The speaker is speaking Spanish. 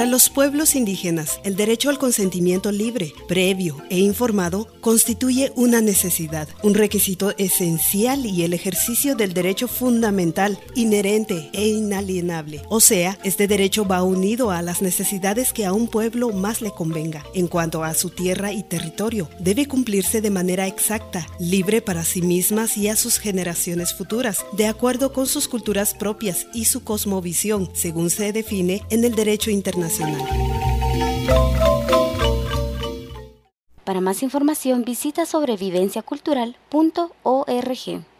los pueblos indígenas, el derecho al consentimiento libre, previo e informado constituye una necesidad, un requisito esencial y el ejercicio del derecho fundamental, inherente e inalienable. O sea, este derecho va unido a las necesidades que a un pueblo más le convenga. En cuanto a su tierra y territorio, debe cumplirse de manera exacta, libre para sí mismas y a sus generaciones futuras, de acuerdo con sus culturas propias y su cosmovisión, según se define en el derecho internacional. Para más información visita sobrevivenciacultural.org.